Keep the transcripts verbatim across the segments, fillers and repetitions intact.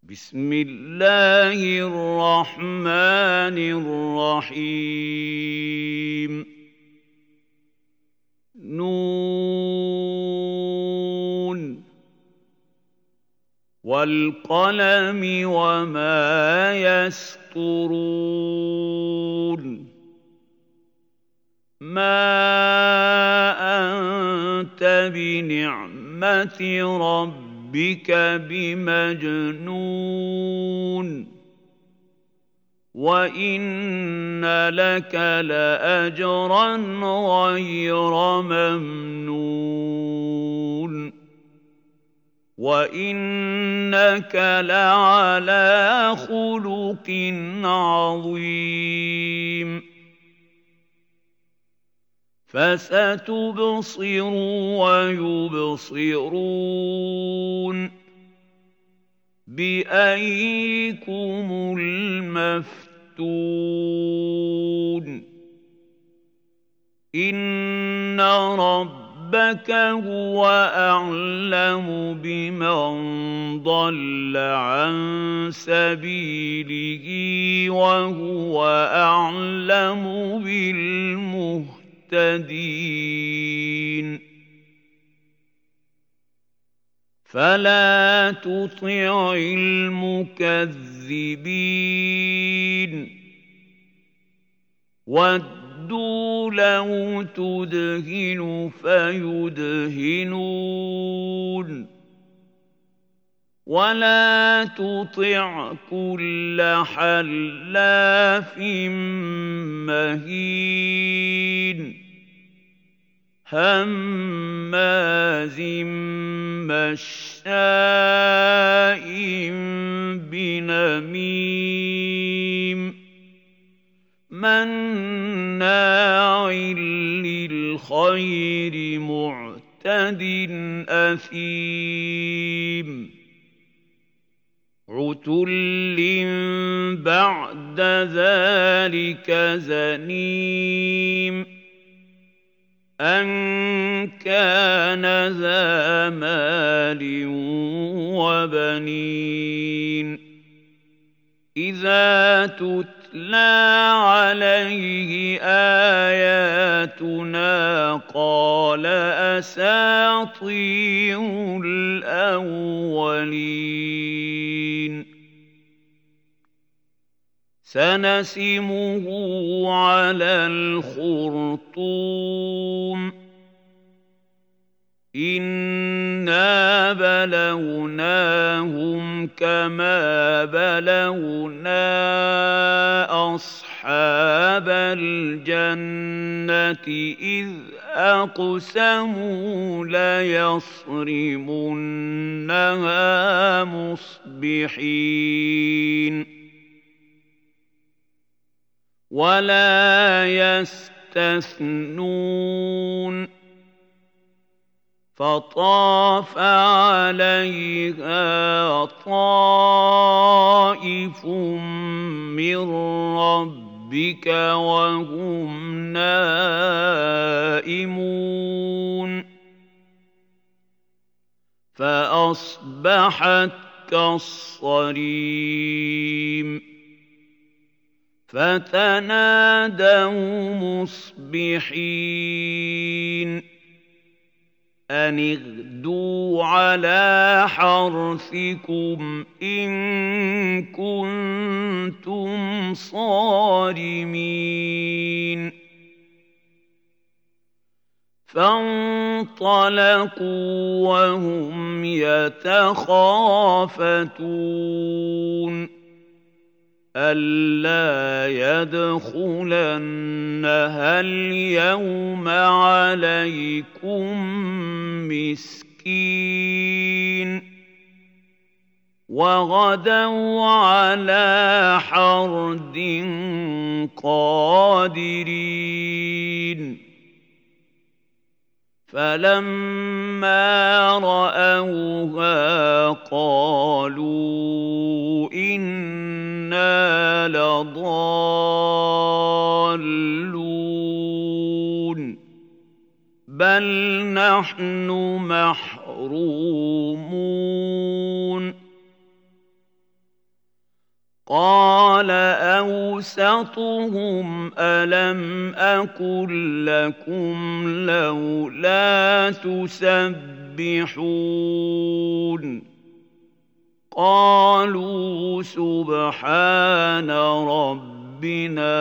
بسم الله الرحمن الرحيم نون والقلم وما يسطرون ما أنت بنعمة ربك بمجنون وإن لك لأجرا غير ممنون وإنك لعلى خلق عظيم فستبصر ويبصرون بأيكم المفتون إن ربك هو أعلم بمن ضل عن سبيله وهو أعلم بالمهتدين فلا تطع المكذبين ودوا لو تدهن فيدهنون ولا تطع كل حلاف مهين هماز مشاء بنميم مناع للخير معتد أثيم عتل بعد ذلك زنيم أن كان ذا مال وبنين إذا تتلى عليه آياتنا قال أساطير الأولين سنسمه على الخرطوم إنا بلوناهم كما بلونا أصحاب الجنة إذ أقسموا ليصرمنها مصبحين ولا يستثنون فطاف عليها طائف من ربك وهم نائمون فأصبحت كالصريم فتنادوا مصبحين أن اغدوا على حرثكم إن كنتم صارمين فانطلقوا وهم يتخافتون ألا يدخلنها اليوم عليكم مسكين وغدوا على حرد قادرين فلما رأوها قالوا إنا لضالون بل نحن محرومون قال أوسطهم ألم أقل لكم لولا تسبحون قالوا سبحان ربنا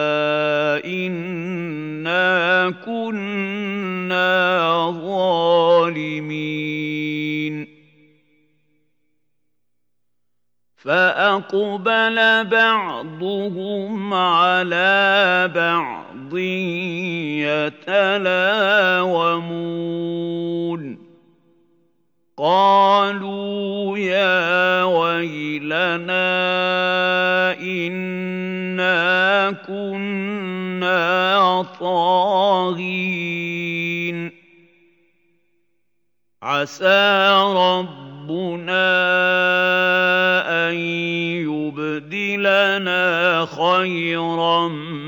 إنا كنا ظالمين فأقبل بعضهم على بعض يتلاومون قالوا يا ويلنا إنا كنا طاغين عسى ربنا أن يبدلنا خيرا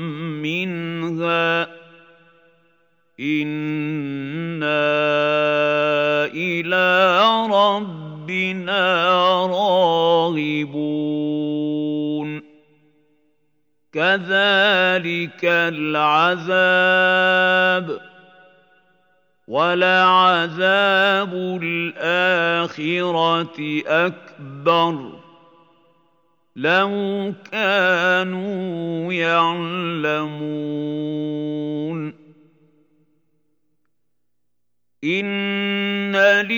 منها إنا إلى ربنا راغبون كذلك العذاب ولعذاب الآخرة أكبر لو كانوا يعلمون إن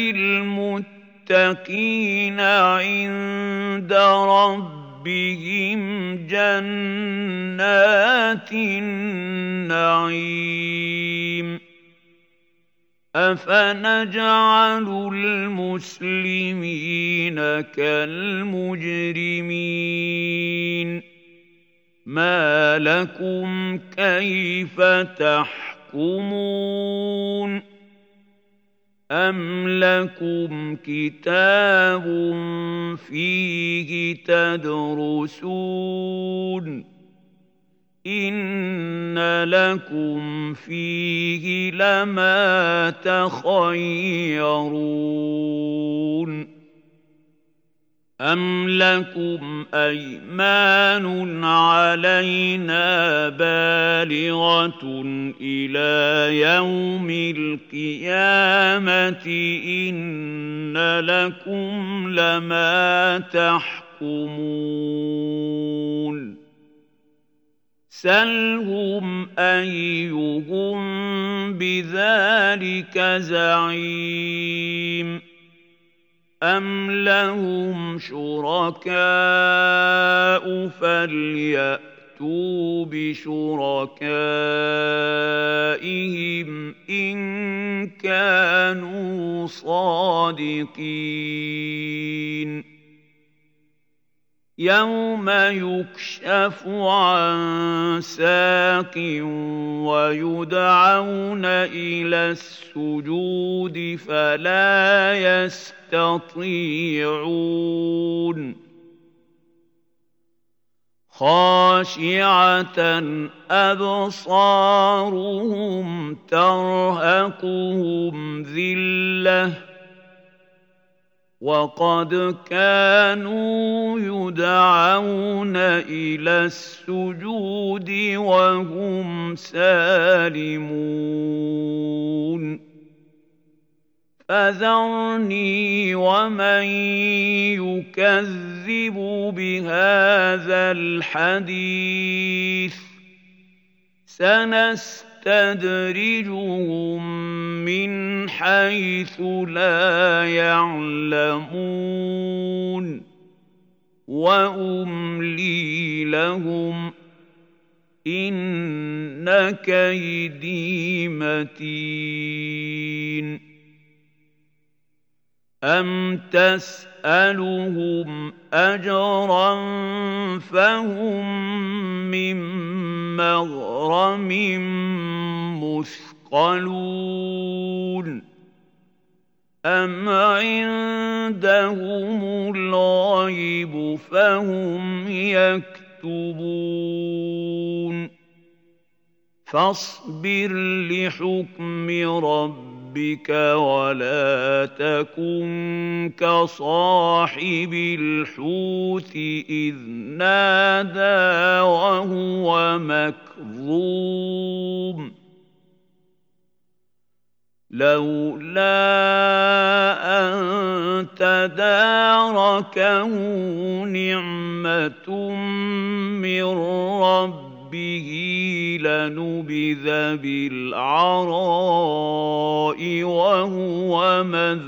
للمتقين عند ربهم جنات النعيم أفنجعل المسلمين كالمجرمين ما لكم كيف تحكمون أم لكم كتاب فيه تدرسون إن لكم فيه لما تخيرون أم لكم أيمان علينا بالغة إلى يوم القيامة إن لكم لما تحكمون سلهم أيهم بذلك زعيم أم لهم شركاء فليأتوا بشركائهم إن كانوا صادقين يوم يكشف عن ساق ويدعون إلى السجود فلا يستطيعون خاشعة أبصارهم ترهقهم ذلة وقد كانوا يدعون إلى السجود وهم سالمون فذرني ومن يكذب بهذا الحديث سنستدرجهم من حيث لا يعلمون وأملي لهم إن كيدي متين أم تسألهم أجرا فهم من مغرم مثقلون أم عندهم الغيب فهم يكتبون فاصبر لحكم ربك ربك ولا تكن كصاحب الحوت إذ نادى وهو مكظوم لولا أن تداركه نعمة من ربه لنبذ بالعراء وهو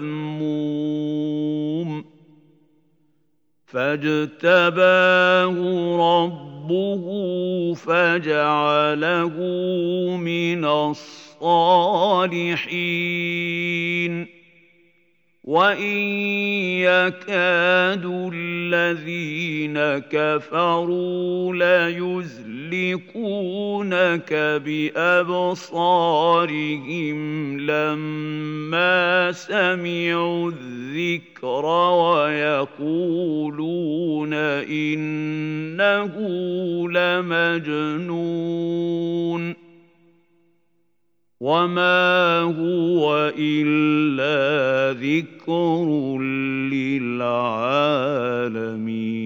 مذموم فاجتباه ربه فجعله من الصالحين وإن يكاد الذين كفروا ليزلقونك بأبصارهم لما سمعوا الذكر ويقولون إنه لمجنون وما هو إلا ذكر للعالمين